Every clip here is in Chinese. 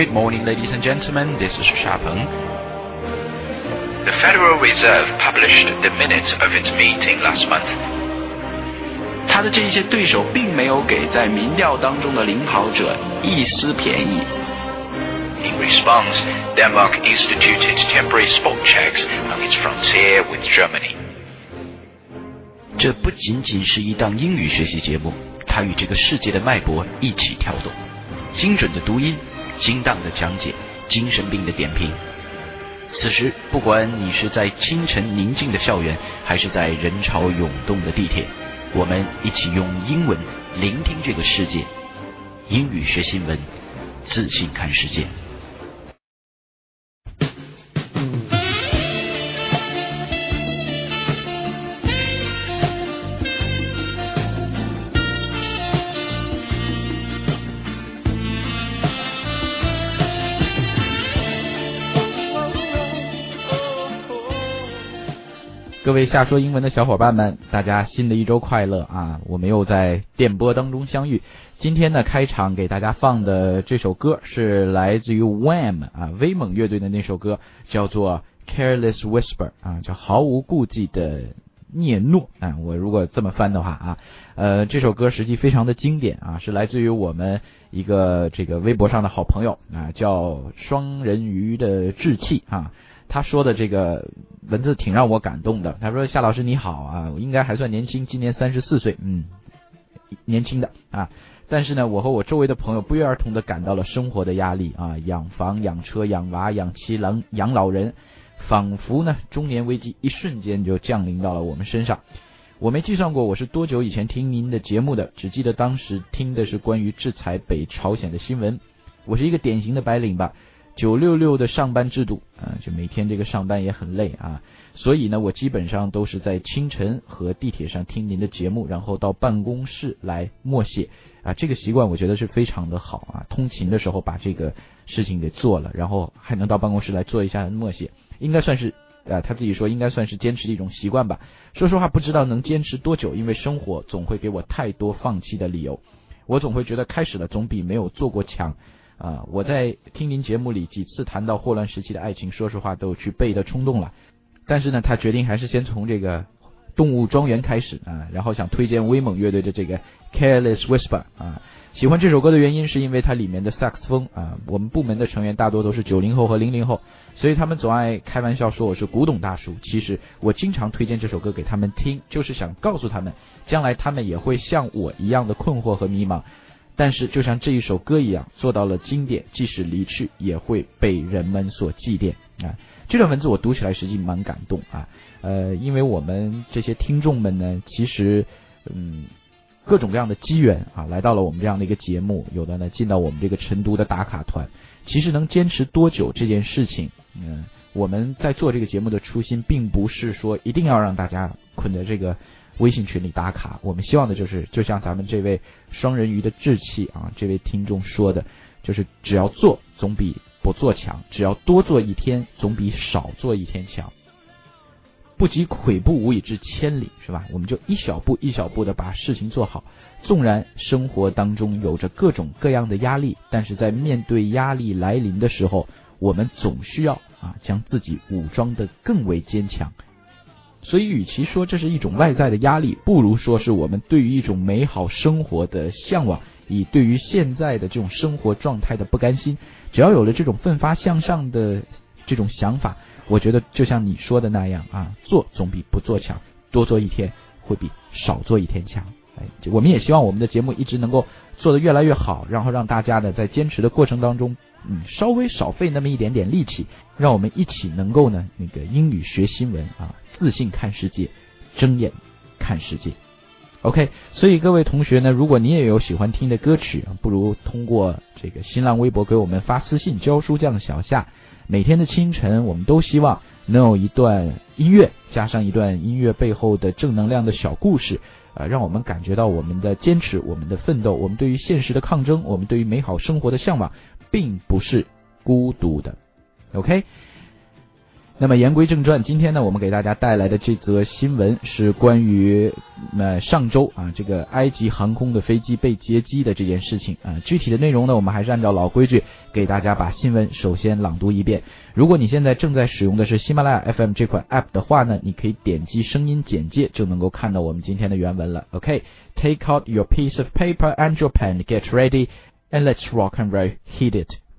Good morning, ladies and gentlemen. This is Sha Peng. The Federal Reserve published the minutes of its meeting last month. 他的这些对手并没有给在民调当中的领跑者一丝便宜。 In response, Denmark instituted temporary spot checks on its frontier with Germany. 这不仅仅是一档英语学习节目，它与这个世界的脉搏一起跳动。精准的读音，精当的讲解，精神病的点评。此时，不管你是在清晨宁静的校园，还是在人潮涌动的地铁，我们一起用英文聆听这个世界。英语学新闻，自信看世界。各位下说英文的小伙伴们，大家新的一周快乐啊！我们又在电波当中相遇。今天呢，开场给大家放的这首歌是来自于 Wham 啊，威猛乐队的那首歌，叫做 Careless Whisper 啊，叫毫无顾忌的嗫嚅啊。我如果这么翻的话啊，这首歌实际非常的经典啊，是来自于我们一个这个微博上的好朋友啊，叫双人鱼的志气啊。他说的这个文字挺让我感动的。他说：“夏老师你好啊，我应该还算年轻，今年34岁，年轻的啊。但是呢，我和我周围的朋友不约而同的感到了生活的压力啊，养房、养车、养娃、养妻、养老人，仿佛呢中年危机一瞬间就降临到了我们身上。我没计算过我是多久以前听您的节目的，只记得当时听的是关于制裁北朝鲜的新闻。我是一个典型的白领吧。966的上班制度就每天这个上班也很累啊，所以呢我基本上都是在清晨和地铁上听您的节目，然后到办公室来默写啊，这个习惯我觉得是非常的好啊，通勤的时候把这个事情给做了，然后还能到办公室来做一下默写，应该算是他自己说应该算是坚持的一种习惯吧。说实话不知道能坚持多久，因为生活总会给我太多放弃的理由，我总会觉得开始了总比没有做过强。我在听您节目里几次谈到霍乱时期的爱情，说实话都有去背的冲动了，但是呢他决定还是先从这个动物庄园开始啊，然后想推荐威猛乐队的这个 Careless Whisper 啊。喜欢这首歌的原因是因为它里面的萨克斯风啊，我们部门的成员大多都是90后和00后，所以他们总爱开玩笑说我是古董大叔。其实我经常推荐这首歌给他们听，就是想告诉他们将来他们也会像我一样的困惑和迷茫，但是就像这一首歌一样做到了经典，即使离去也会被人们所祭奠啊。这段文字我读起来实际蛮感动啊，因为我们这些听众们呢，其实各种各样的机缘啊，来到了我们这样的一个节目，有的呢进到我们这个成都的打卡团。其实能坚持多久这件事情，我们在做这个节目的初心并不是说一定要让大家捆在这个微信群里打卡，我们希望的就是就像咱们这位双人鱼的志气啊，这位听众说的，就是只要做总比不做强，只要多做一天总比少做一天强。不及跬步无以至千里，是吧？我们就一小步一小步的把事情做好。纵然生活当中有着各种各样的压力，但是在面对压力来临的时候，我们总需要将自己武装得更为坚强。所以与其说这是一种外在的压力，不如说是我们对于一种美好生活的向往，以对于现在的这种生活状态的不甘心。只要有了这种奋发向上的这种想法，我觉得就像你说的那样做总比不做强，多做一天会比少做一天强。我们也希望我们的节目一直能够做得越来越好，然后让大家呢在坚持的过程当中稍微少费那么一点点力气，让我们一起能够呢那个英语学新闻自信看世界，睁眼看世界。OK， 所以各位同学呢，如果你也有喜欢听的歌曲，不如通过这个新浪微博给我们发私信，教书匠小夏。每天的清晨我们都希望能有一段音乐，加上一段音乐背后的正能量的小故事，让我们感觉到我们的坚持，我们的奋斗，我们对于现实的抗争，我们对于美好生活的向往并不是孤独的。 OK， 那么言归正传，今天呢，我们给大家带来的这则新闻是关于上周啊这个埃及航空的飞机被劫机的这件事情啊。具体的内容呢，我们还是按照老规矩给大家把新闻首先朗读一遍。如果你现在正在使用的是喜马拉雅 FM 这款 app 的话呢，你可以点击声音简介就能够看到我们今天的原文了。OK, take out your piece of paper and your pen, get ready, and let's rock and roll. Hit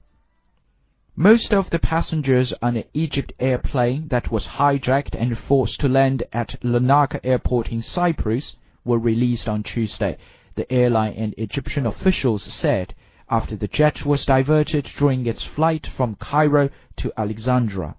it.Most of the passengers on an Egypt airplane that was hijacked and forced to land at Larnaca Airport in Cyprus were released on Tuesday, the airline and Egyptian officials said, after the jet was diverted during its flight from Cairo to Alexandria.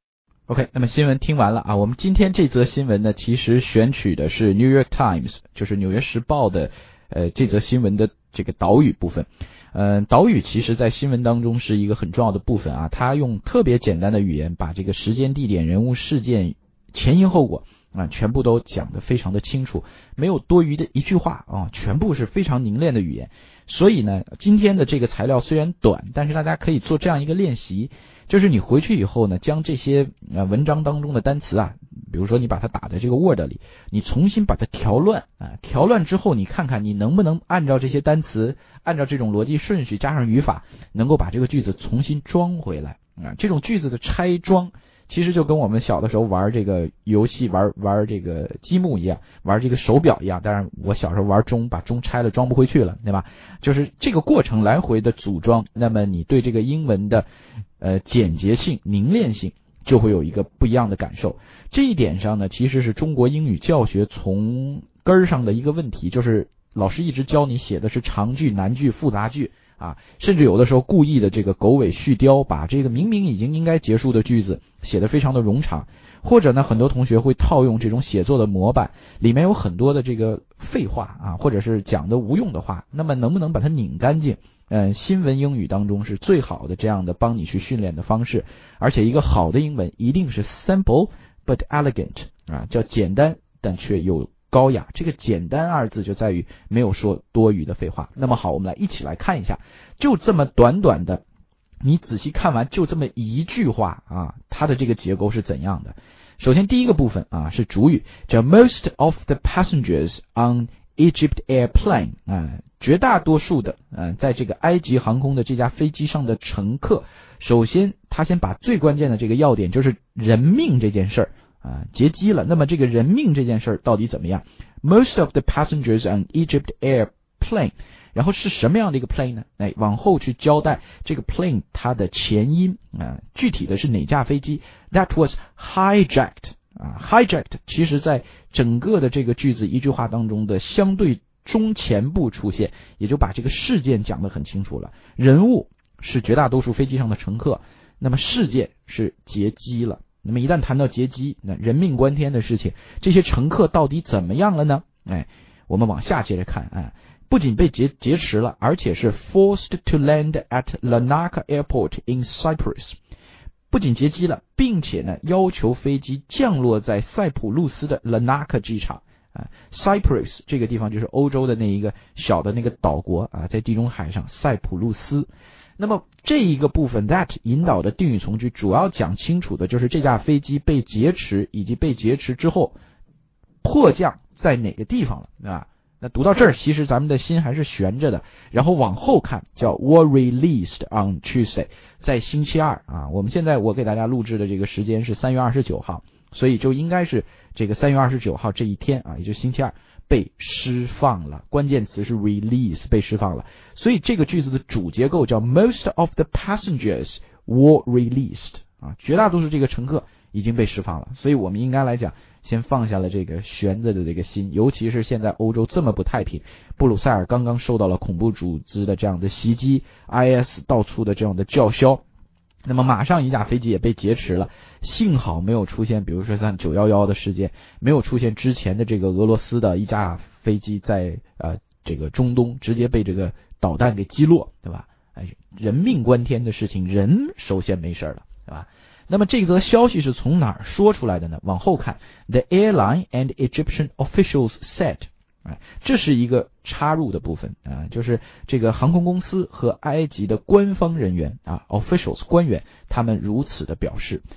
OK, 那么新闻听完了啊，我们今天这则新闻呢，其实选取的是 New York Times， 就是纽约时报的这则新闻的这个导语部分。导语其实在新闻当中是一个很重要的部分啊，它用特别简单的语言把这个时间、地点、人物、事件、前因后果啊全部都讲得非常的清楚，没有多余的一句话啊，全部是非常凝练的语言。所以呢，今天的这个材料虽然短，但是大家可以做这样一个练习，就是你回去以后呢，将这些文章当中的单词啊，比如说你把它打在这个 Word 里，你重新把它调乱啊，调乱之后你看看你能不能按照这些单词，按照这种逻辑顺序加上语法，能够把这个句子重新装回来啊。这种句子的拆装其实就跟我们小的时候玩这个游戏玩这个积木一样，玩这个手表一样，当然我小时候玩钟，把钟拆了装不回去了，对吧？就是这个过程来回的组装，那么你对这个英文的简洁性、凝练性就会有一个不一样的感受。这一点上呢，其实是中国英语教学从根儿上的一个问题，就是老师一直教你写的是长句、难句、复杂句啊，甚至有的时候故意的这个狗尾续貂，把这个明明已经应该结束的句子写得非常的冗长，或者呢，很多同学会套用这种写作的模板，里面有很多的这个废话啊，或者是讲的无用的话，那么能不能把它拧干净？新闻英语当中是最好的这样的帮你去训练的方式，而且一个好的英文一定是 simple but elegant 啊，叫简单但却有高雅。这个简单二字就在于没有说多余的废话。那么好，我们一起来看一下，就这么短短的，你仔细看完就这么一句话啊，它的这个结构是怎样的？首先第一个部分啊是主语，叫 Most of the passengers on Egypt airplane 啊，绝大多数的在这个埃及航空的这架飞机上的乘客，首先他先把最关键的这个要点，就是人命这件事儿啊劫机了。那么这个人命这件事儿到底怎么样？ Most of the passengers on Egypt airplane， 然后是什么样的一个 plane 呢？往后去交代这个 plane 它的前因啊，具体的是哪架飞机 ？That was hijacked 啊 ，hijacked 其实在整个的这个句子一句话当中的相对中前部出现，也就把这个事件讲得很清楚了。人物是绝大多数飞机上的乘客，那么事件是劫机了。那么一旦谈到劫机，那人命关天的事情，这些乘客到底怎么样了呢？我们往下接着看不仅被劫持了，而且是 forced to land at Larnaca Airport in Cyprus。不仅劫机了，并且呢要求飞机降落在塞浦路斯的 Larnaca 机场。Cyprus 这个地方就是欧洲的那一个小的那个岛国啊，在地中海上，塞浦路斯。那么这一个部分 that 引导的定语从句主要讲清楚的就是这架飞机被劫持以及被劫持之后迫降在哪个地方了啊？那读到这儿，其实咱们的心还是悬着的。然后往后看，叫 were released on Tuesday， 在星期二啊。我们现在我给大家录制的这个时间是3月29号，所以就应该是这个3月29号这一天啊，也就是星期二被释放了。关键词是 release， 被释放了。所以这个句子的主结构叫 most of the passengers were released 啊，绝大多数这个乘客已经被释放了。所以我们应该来讲，先放下了这个悬着的这个心，尤其是现在欧洲这么不太平，布鲁塞尔刚刚受到了恐怖组织的这样的袭击， IS 到处的这样的叫嚣，那么马上一架飞机也被劫持了。幸好没有出现比如说像911的事件，没有出现之前的这个俄罗斯的一架飞机在这个中东直接被这个导弹给击落，对吧？人命关天的事情，人首先没事了，对吧？那么这则消息是从哪儿说出来的呢？往后看 ，The airline and Egyptian officials said， 这是一个插入的部分啊，就是这个航空公司和埃及的官方人员啊 ，officials 官员，他们如此的表示。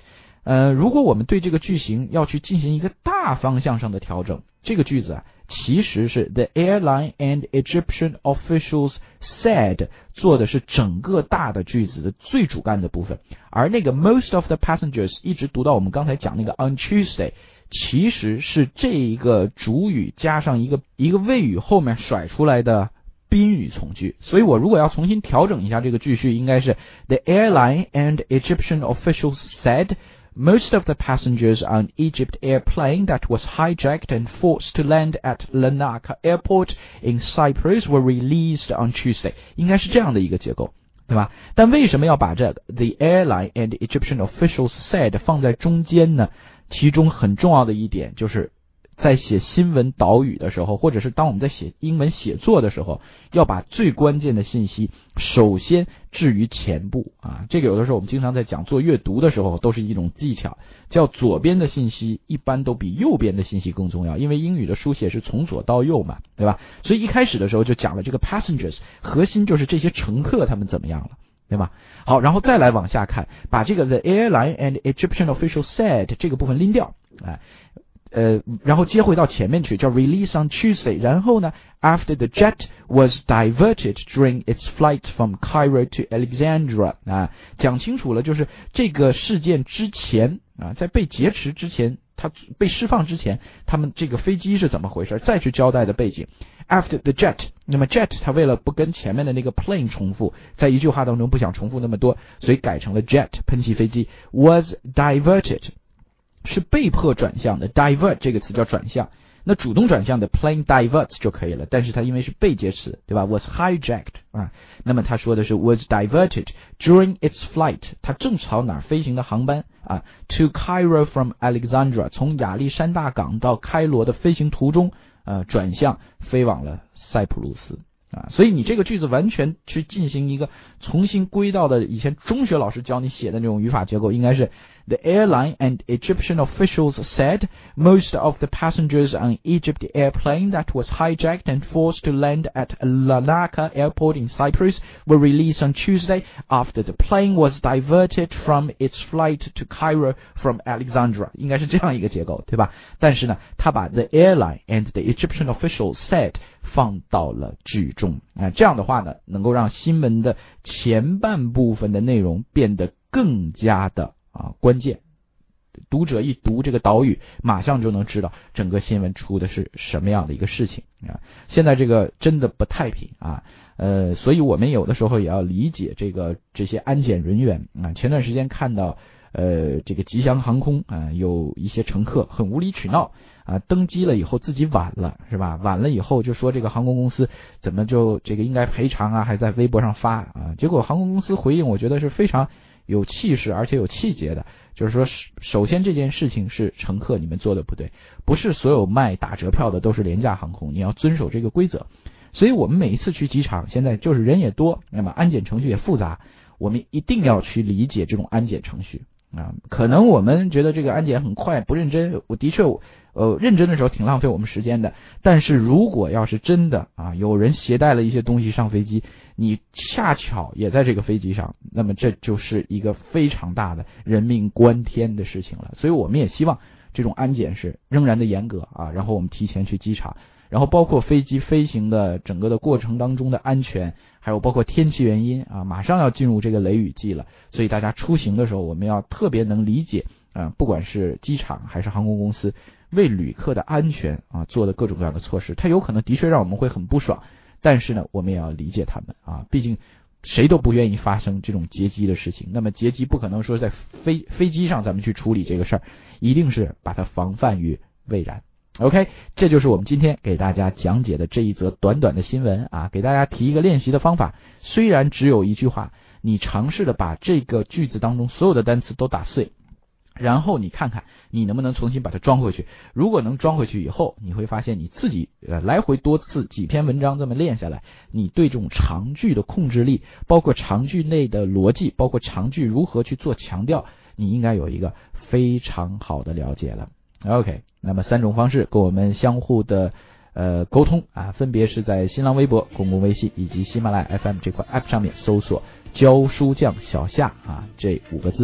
如果我们对这个句型要去进行一个大方向上的调整，这个句子啊，其实是 The airline and Egyptian officials said 做的是整个大的句子的最主干的部分，而那个 most of the passengers 一直读到我们刚才讲那个 on Tuesday， 其实是这一个主语加上一个谓语后面甩出来的宾语从句，所以我如果要重新调整一下这个句序，应该是 The airline and Egyptian officials said most of the passengers on Egypt airplane that was hijacked and forced to land at Larnaca Airport in Cyprus were released on Tuesday， 应该是这样的一个结构，对吧？但为什么要把这个 The airline and Egyptian officials said 放在中间呢？其中很重要的一点就是在写新闻导语的时候，或者是当我们在写英文写作的时候，要把最关键的信息首先置于前部啊。这个有的时候我们经常在讲做阅读的时候都是一种技巧，叫左边的信息一般都比右边的信息更重要，因为英语的书写是从左到右嘛，对吧？所以一开始的时候就讲了这个 passengers， 核心就是这些乘客他们怎么样了，对吧？好，然后再来往下看，把这个 The airline and Egyptian officials said 这个部分拎掉，然后接回到前面去，叫 release on Tuesday， 然后呢 after the jet was diverted during its flight from Cairo to Alexandria， 讲清楚了，就是这个事件之前在被劫持之前，他被释放之前，他们这个飞机是怎么回事，再去交代的背景。After the jet， 那么 jet 他为了不跟前面的那个 plane 重复，在一句话当中不想重复那么多，所以改成了 jet 喷气飞机 was diverted， 是被迫转向的， divert 这个词叫转向，那主动转向的 plane diverts 就可以了，但是它因为是被劫持，对吧？ was hijacked 那么他说的是 was diverted during its flight， 它正朝哪儿飞行的航班to Cairo from Alexandria， 从亚历山大港到开罗的飞行途中转向飞往了塞浦路斯所以你这个句子完全去进行一个重新归到的以前中学老师教你写的那种语法结构，应该是 The airline and Egyptian officials said most of the passengers on Egypt airplane that was hijacked and forced to land at Larnaca Airport in Cyprus were released on Tuesday after the plane was diverted from its flight to Cairo from Alexandria， 应该是这样一个结构，对吧？但是呢，他把 The airline and the Egyptian officials said 放到了句中这样的话呢，能够让新闻的前半部分的内容变得更加的关键，读者一读这个导语，马上就能知道整个新闻出的是什么样的一个事情现在这个真的不太平所以我们有的时候也要理解这些安检人员前段时间看到这个吉祥航空有一些乘客很无理取闹登机了以后自己晚了，是吧？晚了以后就说这个航空公司怎么就这个应该赔偿还在微博上发结果航空公司回应，我觉得是非常有气势而且有气节的，就是说首先这件事情是乘客你们做的不对，不是所有卖打折票的都是廉价航空，你要遵守这个规则。所以我们每一次去机场现在就是人也多，那么安检程序也复杂，我们一定要去理解这种安检程序可能我们觉得这个安检很快不认真，我的确认真的时候挺浪费我们时间的，但是如果要是真的有人携带了一些东西上飞机，你恰巧也在这个飞机上，那么这就是一个非常大的人命关天的事情了。所以我们也希望这种安检是仍然的严格然后我们提前去机场，然后包括飞机飞行的整个的过程当中的安全，还有包括天气原因马上要进入这个雷雨季了，所以大家出行的时候我们要特别能理解不管是机场还是航空公司为旅客的安全做的各种各样的措施，它有可能的确让我们会很不爽，但是呢我们也要理解他们毕竟谁都不愿意发生这种劫机的事情，那么劫机不可能说在飞机上咱们去处理这个事儿，一定是把它防范于未然。OK， 这就是我们今天给大家讲解的这一则短短的新闻给大家提一个练习的方法，虽然只有一句话，你尝试的把这个句子当中所有的单词都打碎，然后你看看你能不能重新把它装回去，如果能装回去以后，你会发现你自己来回多次几篇文章这么练下来，你对这种长句的控制力，包括长句内的逻辑，包括长句如何去做强调，你应该有一个非常好的了解了。OK， 那么3种方式跟我们相互的沟通分别是在新浪微博、公共微信以及喜马拉雅 FM 这块 App 上面搜索教书匠小夏这5个字。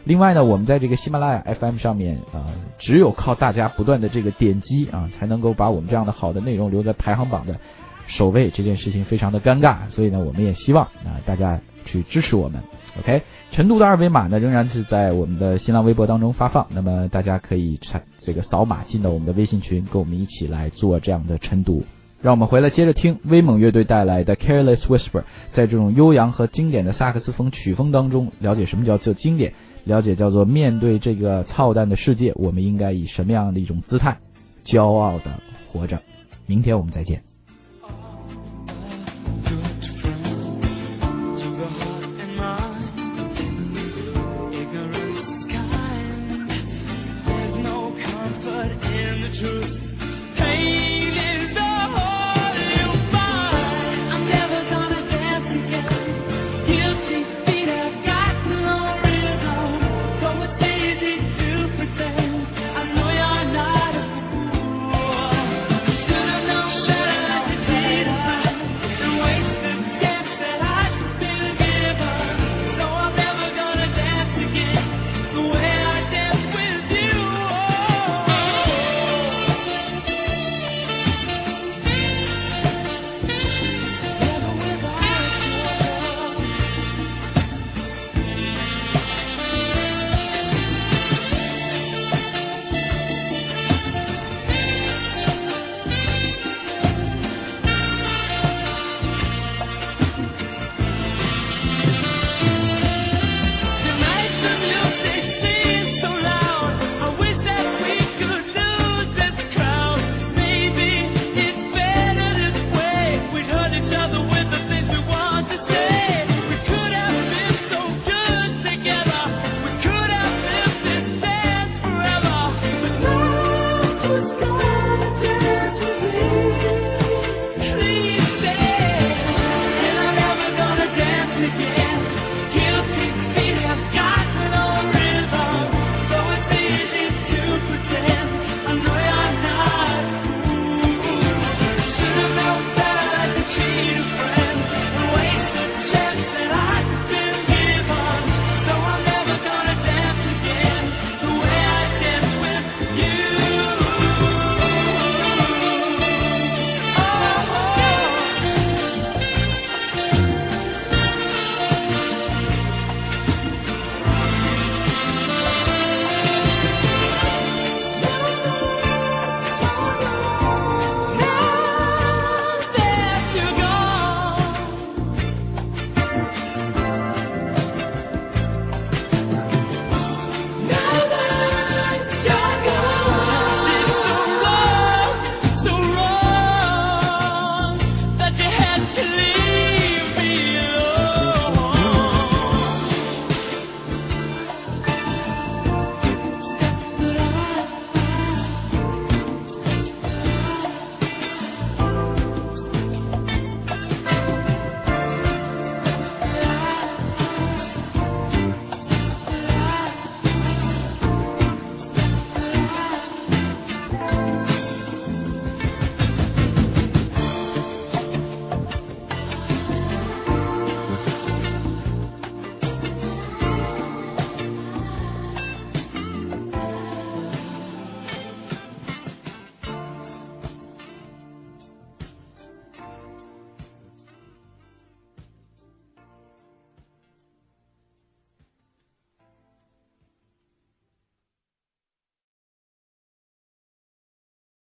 另外呢，我们在这个喜马拉雅 FM 上面只有靠大家不断的这个点击才能够把我们这样的好的内容留在排行榜的首位，这件事情非常的尴尬，所以呢我们也希望大家去支持我们。 OK， 晨读的二维码呢仍然是在我们的新浪微博当中发放，那么大家可以这个扫码进到我们的微信群，跟我们一起来做这样的晨读。让我们回来接着听威猛乐队带来的 Careless Whisper， 在这种悠扬和经典的萨克斯风曲风当中，了解什么叫做经典，了解叫做面对这个操蛋的世界，我们应该以什么样的一种姿态骄傲的活着。明天我们再见。